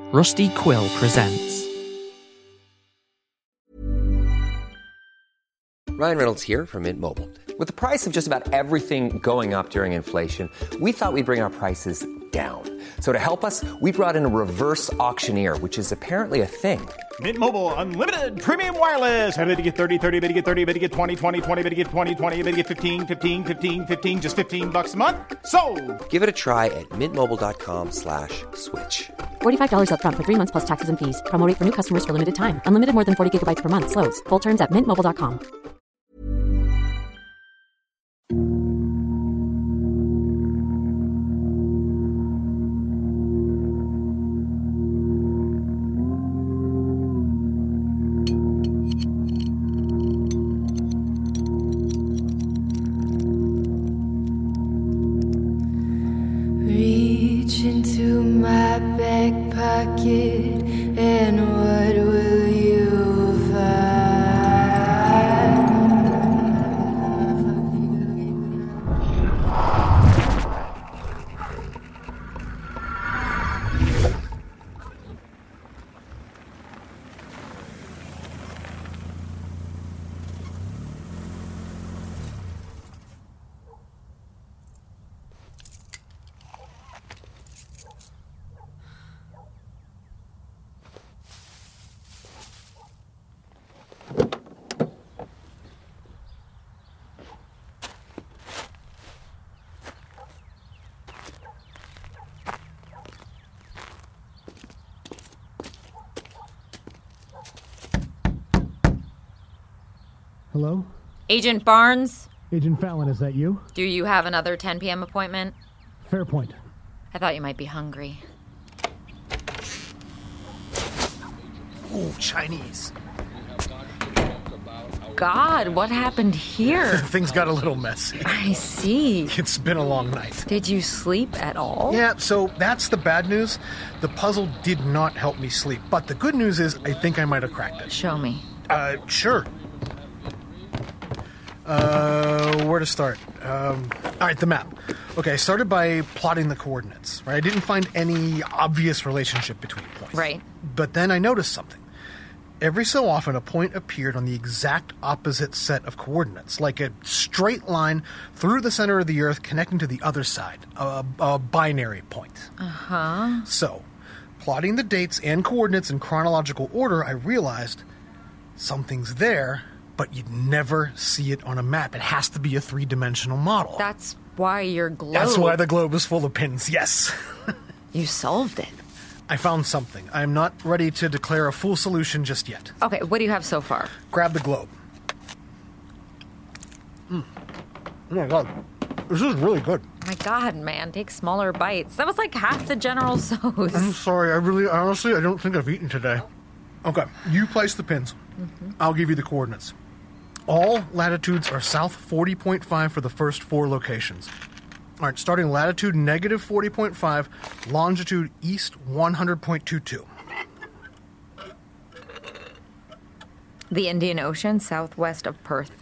Rusty Quill presents. Ryan Reynolds here from Mint Mobile. With the price of just about everything going up during inflation, we thought we'd bring our prices down. So to help us, we brought in a reverse auctioneer, which is apparently a thing. Mint Mobile Unlimited Premium Wireless. How to get 30, 30, bit to get 30, bit to get 20, 20, 20, bit to get 20, 20, bit to get 15, 15, 15, 15, just $15 a month? Sold! Give it a try at mintmobile.com/switch. $45 up front for 3 months plus taxes and fees. Promo rate for new customers for limited time. Unlimited more than 40 gigabytes per month. Slows full terms at mintmobile.com. Reach into my back pocket, and what will you find? Hello? Agent Barnes, Agent Fallon, is that you? do you have another 10 p.m. appointment? Fair point. I thought you might be hungry. Ooh, Chinese. God, what happened here? Things got a little messy. I see. It's been a long night. Did you sleep at all? Yeah, so that's the bad news. The puzzle did not help me sleep. But the good news is I think I might have cracked it. Show me. Sure. Where to start? All right, the map. Okay, I started by plotting the coordinates, right? I didn't find any obvious relationship between points. Right. But then I noticed something. Every so often, a point appeared on the exact opposite set of coordinates, like a straight line through the center of the Earth connecting to the other side, a binary point. Uh-huh. So, plotting the dates and coordinates in chronological order, I realized something's there, but you'd never see it on a map. It has to be a three-dimensional model. That's why your globe... That's why the globe is full of pins, yes. You solved it. I found something. I'm not ready to declare a full solution just yet. Okay, what do you have so far? Grab the globe. Oh my god. This is really good. Oh my God, man, take smaller bites. That was like half the General Tso's. I'm sorry. Honestly, I don't think I've eaten today. Okay, you place the pins. Mm-hmm. I'll give you the coordinates. All latitudes are south 40.5 for the first 4 locations. All right, starting latitude negative 40.5, longitude east 100.22. The Indian Ocean, southwest of Perth.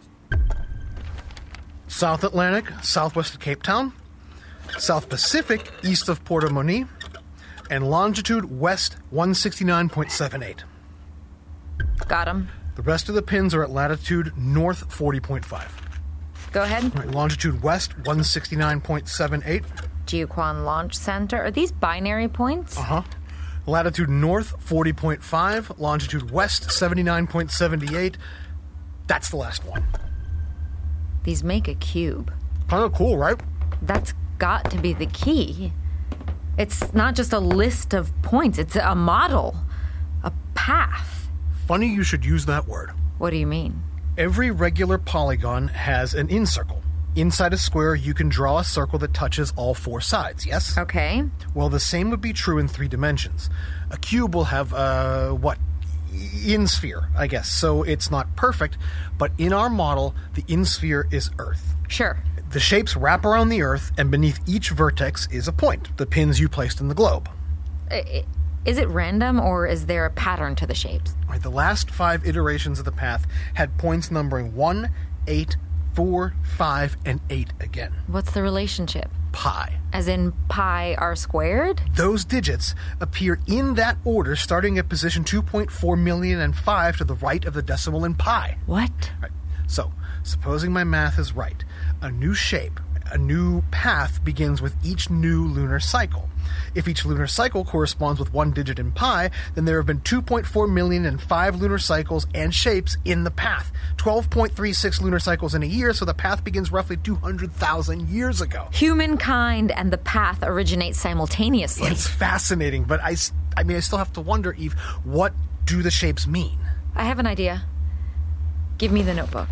South Atlantic, southwest of Cape Town. South Pacific, east of Port Moni. And longitude west 169.78. Got him. The rest of the pins are at latitude north 40.5. Go ahead. All right, longitude west 169.78. Jiuquan Launch Center. Are these binary points? Uh-huh. Latitude north 40.5, longitude west 79.78. That's the last one. These make a cube. Kind of cool, right? That's got to be the key. It's not just a list of points, it's a model, a path. Funny you should use that word. What do you mean? Every regular polygon has an incircle. Inside a square, you can draw a circle that touches all 4 sides, yes? Okay. Well, the same would be true in 3 dimensions. A cube will have, insphere, I guess. So it's not perfect, but in our model, the insphere is Earth. Sure. The shapes wrap around the Earth, and beneath each vertex is a point, the pins you placed in the globe. Is it random, or is there a pattern to the shapes? Right, the last 5 iterations of the path had points numbering 1, 8, 4, 5, and 8 again. What's the relationship? pi. As in pi r squared? Those digits appear in that order, starting at position 2.4,000,005 to the right of the decimal in pi. What? Right. So, supposing my math is right, a new shape, a new path begins with each new lunar cycle. If each lunar cycle corresponds with one digit in pi, then there have been 2.4,000,005 lunar cycles and shapes in the path. 12.36 lunar cycles in a year, so the path begins roughly 200,000 years ago. Humankind and the path originate simultaneously. It's fascinating, but I still have to wonder, Eve, what do the shapes mean? I have an idea. Give me the notebook.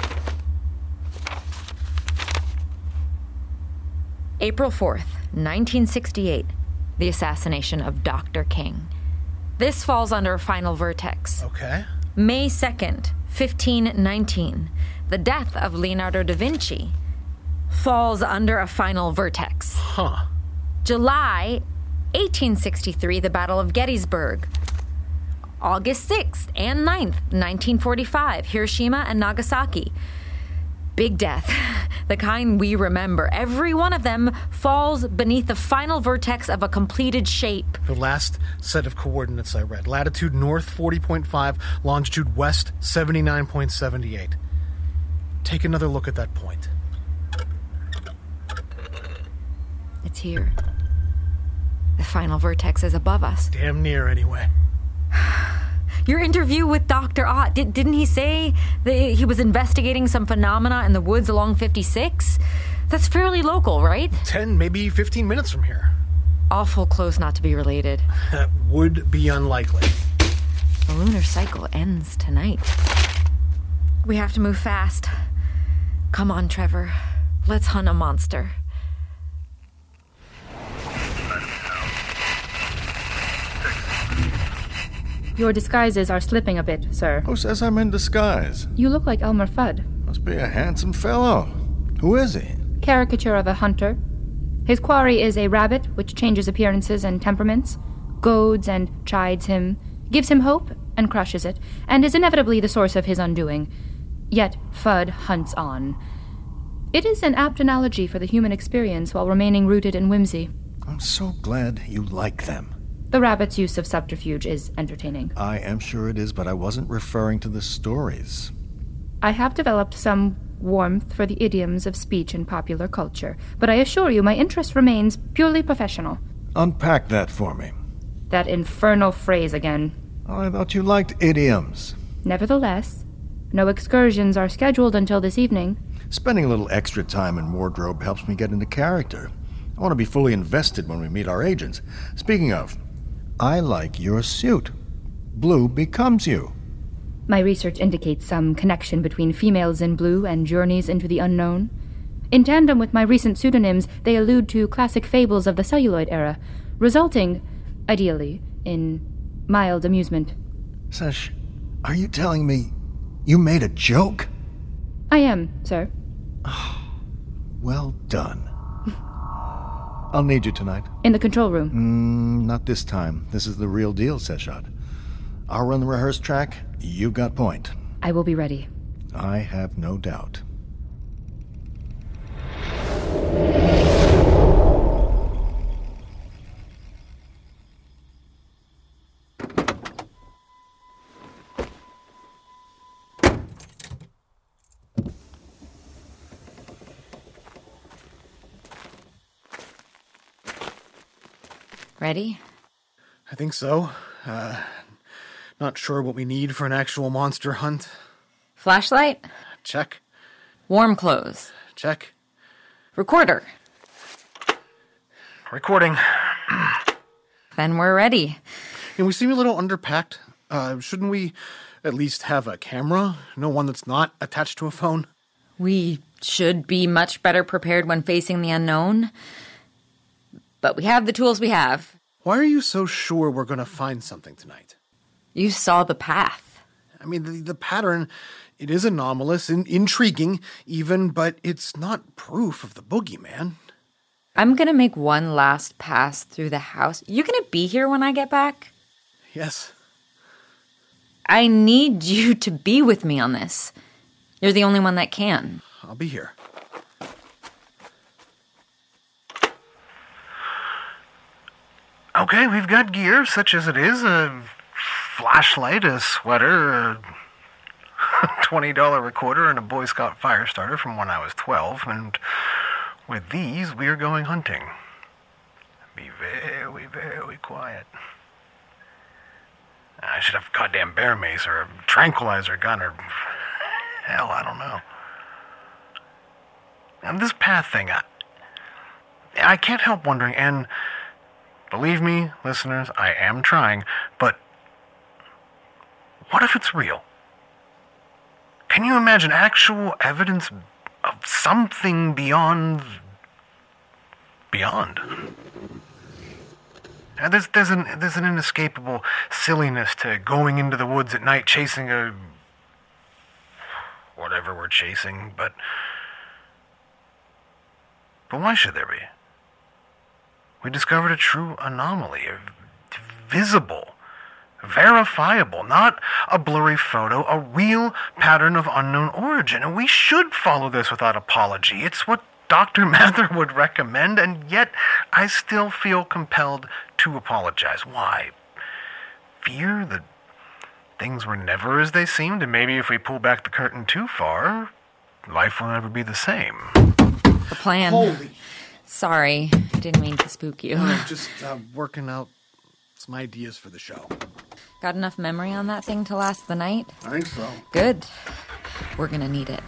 April 4th, 1968, the assassination of Dr. King. This falls under a final vertex. Okay. May 2nd, 1519, the death of Leonardo da Vinci falls under a final vertex. Huh. July 1863, the Battle of Gettysburg. August 6th and 9th, 1945, Hiroshima and Nagasaki. Big death, the kind we remember. Every one of them falls beneath the final vertex of a completed shape. The last set of coordinates I read. Latitude north 40.5, longitude west 79.78. Take another look at that point. It's here. The final vertex is above us. Damn near, anyway. Your interview with Dr. Ott, didn't he say that he was investigating some phenomena in the woods along 56? That's fairly local, right? 10, maybe 15 minutes from here. Awful close not to be related. That would be unlikely. The lunar cycle ends tonight. We have to move fast. Come on, Trevor. Let's hunt a monster. Your disguises are slipping a bit, sir. Who says I'm in disguise? You look like Elmer Fudd. Must be a handsome fellow. Who is he? Caricature of a hunter. His quarry is a rabbit which changes appearances and temperaments, goads and chides him, gives him hope and crushes it, and is inevitably the source of his undoing. Yet Fudd hunts on. It is an apt analogy for the human experience while remaining rooted in whimsy. I'm so glad you like them. The rabbit's use of subterfuge is entertaining. I am sure it is, but I wasn't referring to the stories. I have developed some warmth for the idioms of speech in popular culture, but I assure you my interest remains purely professional. Unpack that for me. That infernal phrase again. I thought you liked idioms. Nevertheless, no excursions are scheduled until this evening. Spending a little extra time in wardrobe helps me get into character. I want to be fully invested when we meet our agents. Speaking of, I like your suit. Blue becomes you. My research indicates some connection between females in blue and journeys into the unknown. In tandem with my recent pseudonyms, they allude to classic fables of the celluloid era, resulting, ideally, in mild amusement. Sesh, are you telling me you made a joke? I am, sir. Well done. I'll need you tonight. In the control room. Not this time. This is the real deal, Seshad. I'll run the rehearsed track. You've got point. I will be ready. I have no doubt. Ready? I think so. Not sure what we need for an actual monster hunt. Flashlight? Check. Warm clothes? Check. Recorder? Recording. Then we're ready. And we seem a little underpacked. Shouldn't we at least have a camera? No one that's not attached to a phone? We should be much better prepared when facing the unknown. But we have the tools we have. Why are you so sure we're going to find something tonight? You saw the path. I mean, the pattern, it is anomalous and intriguing even, but it's not proof of the boogeyman. I'm going to make one last pass through the house. You going to be here when I get back? Yes. I need you to be with me on this. You're the only one that can. I'll be here. Okay, we've got gear, such as it is. A flashlight, a sweater, a $20 recorder, and a Boy Scout fire starter from when I was 12. And with these, we are going hunting. Be very, very quiet. I should have a goddamn bear mace or a tranquilizer gun or... hell, I don't know. And this path thing, I can't help wondering, and believe me, listeners, I am trying, but what if it's real? Can you imagine actual evidence of something beyond? And there's an inescapable silliness to going into the woods at night chasing whatever we're chasing, but why should there be? We discovered a true anomaly, visible, verifiable, not a blurry photo, a real pattern of unknown origin, and we should follow this without apology. It's what Dr. Mather would recommend, and yet I still feel compelled to apologize. Why? Fear that things were never as they seemed, and maybe if we pull back the curtain too far, life will never be the same. The plan. Holy. Sorry, I didn't mean to spook you. I'm just working out some ideas for the show. Got enough memory on that thing to last the night? I think so. Good. We're gonna need it.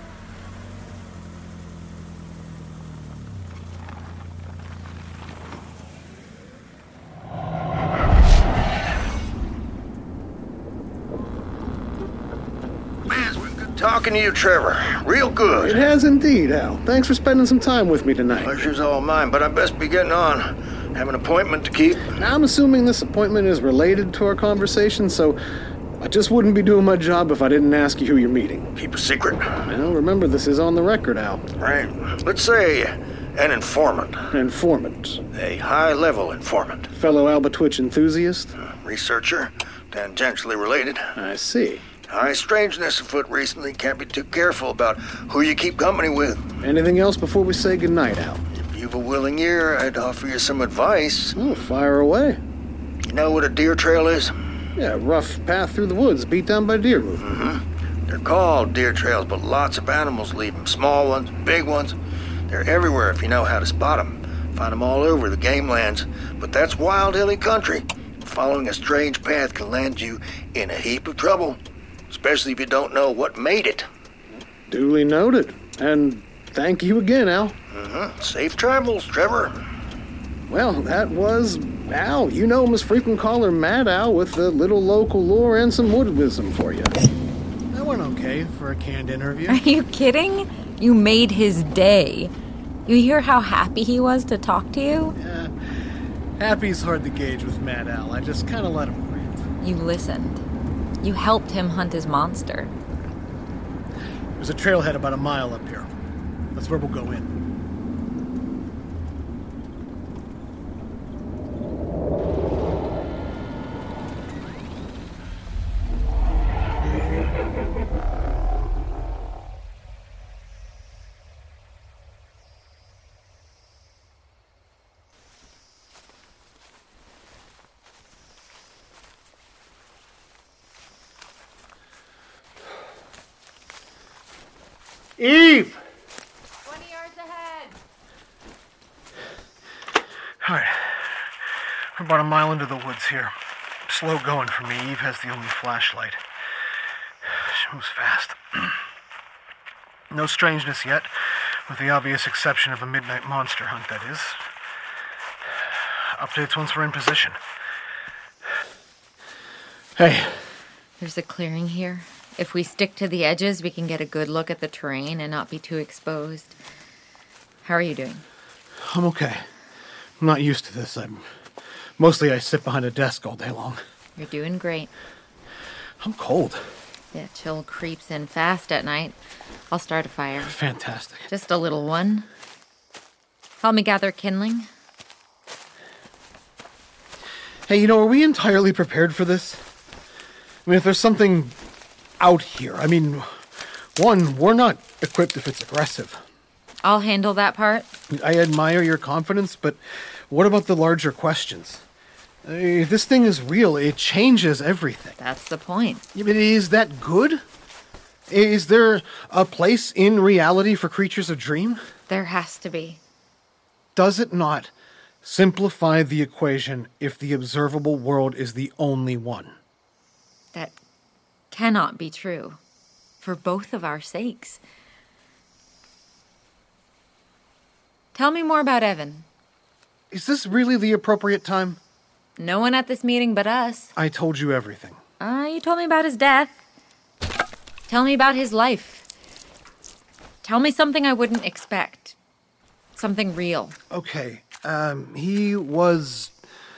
Talking to you, Trevor. Real good. It has indeed, Al. Thanks for spending some time with me tonight. Pleasure's all mine, but I best be getting on. Have an appointment to keep. Now, I'm assuming this appointment is related to our conversation, so I just wouldn't be doing my job if I didn't ask you who you're meeting. Keep a secret. Well, remember, this is on the record, Al. Right. Let's say an informant. Informant. A high-level informant. Fellow Albatwitch enthusiast? Researcher. Tangentially related. I see. High strangeness afoot recently. Can't be too careful about who you keep company with. Anything else before we say goodnight, Al? If you've a willing ear, I'd offer you some advice. Oh, fire away. You know what a deer trail is? Yeah, rough path through the woods, beat down by deer movement. Mm-hmm. They're called deer trails, but lots of animals leave them. Small ones, big ones. They're everywhere if you know how to spot them. Find them all over the game lands. But that's wild, hilly country. Following a strange path can land you in a heap of trouble. Especially if you don't know what made it. Duly noted. And thank you again, Al. Mm-hmm. Safe travels, Trevor. Well, that was Al. You know him as frequent caller Mad Al with a little local lore and some wood wisdom for you. That went okay for a canned interview. Are you kidding? You made his day. You hear how happy he was to talk to you? Yeah. Happy's hard to gauge with Mad Al. I just kind of let him rant. You listened. You helped him hunt his monster. There's a trailhead about a mile up here. That's where we'll go in. Eve! 20 yards ahead. All right. We're about a mile into the woods here. Slow going for me. Eve has the only flashlight. She moves fast. No strangeness yet, with the obvious exception of a midnight monster hunt, that is. Updates once we're in position. Hey. There's a clearing here. If we stick to the edges, we can get a good look at the terrain and not be too exposed. How are you doing? I'm okay. I'm not used to this. Mostly I sit behind a desk all day long. You're doing great. I'm cold. Yeah, chill creeps in fast at night. I'll start a fire. Fantastic. Just a little one. Help me gather kindling. Hey, you know, are we entirely prepared for this? I mean, if there's something out here, I mean, one, we're not equipped if it's aggressive. I'll handle that part. I admire your confidence, but what about the larger questions? If this thing is real, it changes everything. That's the point. Yeah, but is that good? Is there a place in reality for creatures of dream? There has to be. Does it not simplify the equation if the observable world is the only one? That cannot be true, for both of our sakes. Tell me more about Evan. Is this really the appropriate time? No one at this meeting but us. I told you everything. You told me about his death. Tell me about his life. Tell me something I wouldn't expect. Something real. Okay, he was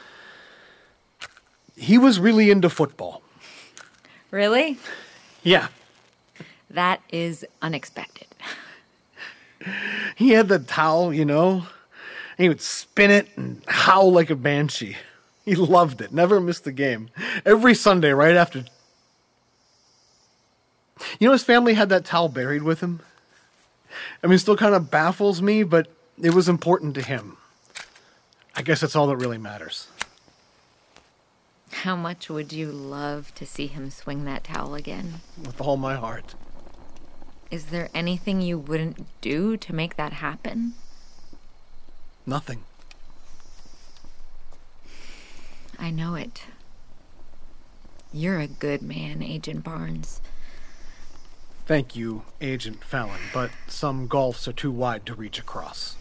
really into football. Really? Yeah. That is unexpected. He had the towel, you know, and he would spin it and howl like a banshee. He loved it. Never missed a game. Every Sunday, right after. You know, his family had that towel buried with him. I mean, it still kind of baffles me, but it was important to him. I guess that's all that really matters. How much would you love to see him swing that towel again? With all my heart. Is there anything you wouldn't do to make that happen? Nothing. I know it. You're a good man, Agent Barnes. Thank you, Agent Fallon, but some gulfs are too wide to reach across.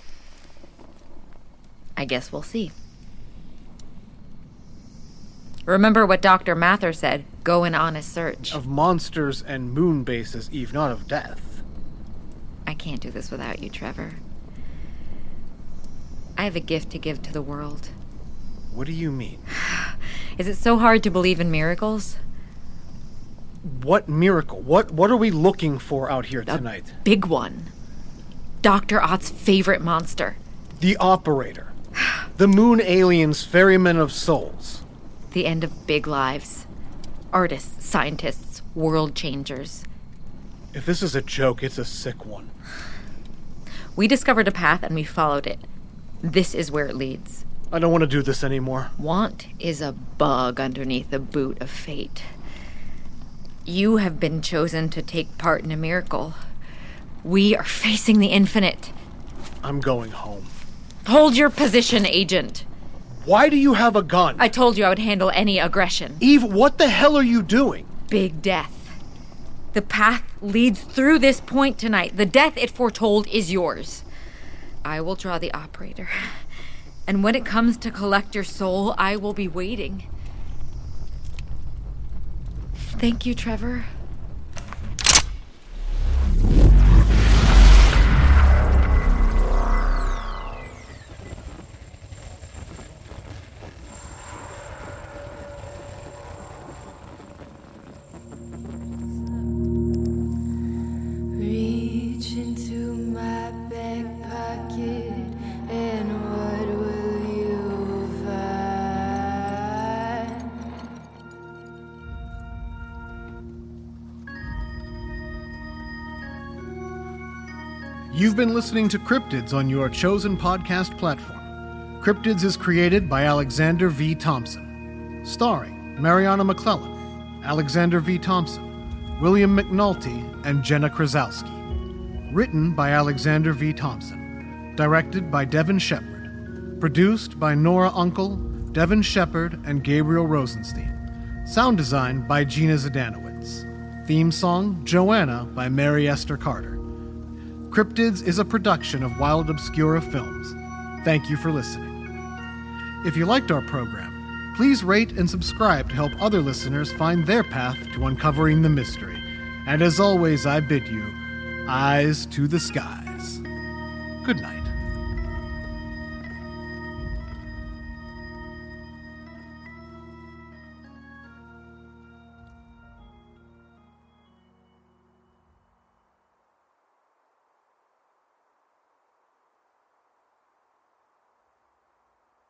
I guess we'll see. Remember what Dr. Mather said. Go in honest search. Of monsters and moon bases, Eve, not of death. I can't do this without you, Trevor. I have a gift to give to the world. What do you mean? Is it so hard to believe in miracles? What miracle? What are we looking for out here tonight? A big one. Dr. Ott's favorite monster. The Operator. The moon aliens, ferrymen of souls. The end of big lives. Artists, scientists, world changers. If this is a joke, it's a sick one. We discovered a path and we followed it. This is where it leads. I don't want to do this anymore. Want is a bug underneath the boot of fate. You have been chosen to take part in a miracle. We are facing the infinite. I'm going home. Hold your position, Agent. Why do you have a gun? I told you I would handle any aggression. Eve, what the hell are you doing? Big death. The path leads through this point tonight. The death it foretold is yours. I will draw the Operator. And when it comes to collect your soul, I will be waiting. Thank you, Trevor. Reach into my back pocket, and what will you find? You've been listening to Cryptids on your chosen podcast platform. Cryptids is created by Alexander V. Thompson, starring Mariana McClellan, Alexander V. Thompson, William McNulty, and Jenna Krasowski. Written by Alexander V. Thompson. Directed by Devin Shepard. Produced by Nora Uncle, Devin Shepard, and Gabriel Rosenstein. Sound design by Gina Zadanowitz. Theme song, Joanna, by Mary Esther Carter. Cryptids is a production of Wild Obscura Films. Thank you for listening. If you liked our program, please rate and subscribe to help other listeners find their path to uncovering the mystery. And as always, I bid you, eyes to the skies. Good night.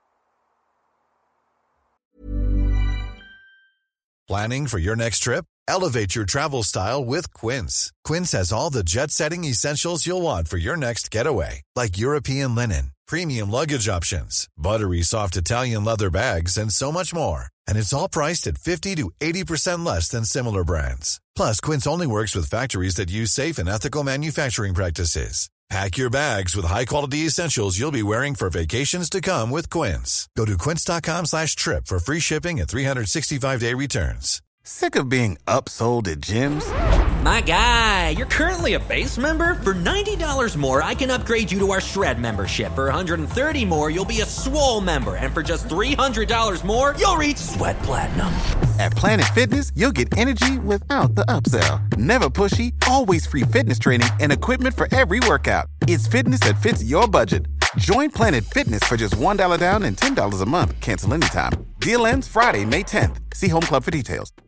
Planning for your next trip? Elevate your travel style with Quince. Quince has all the jet-setting essentials you'll want for your next getaway, like European linen, premium luggage options, buttery soft Italian leather bags, and so much more. And it's all priced at 50 to 80% less than similar brands. Plus, Quince only works with factories that use safe and ethical manufacturing practices. Pack your bags with high-quality essentials you'll be wearing for vacations to come with Quince. Go to quince.com/trip for free shipping and 365-day returns. Sick of being upsold at gyms? My guy, you're currently a base member? For $90 more, I can upgrade you to our Shred membership. For $130 more, you'll be a Swole member. And for just $300 more, you'll reach Sweat Platinum. At Planet Fitness, you'll get energy without the upsell. Never pushy, always free fitness training and equipment for every workout. It's fitness that fits your budget. Join Planet Fitness for just $1 down and $10 a month. Cancel anytime. Deal ends Friday, May 10th. See Home Club for details.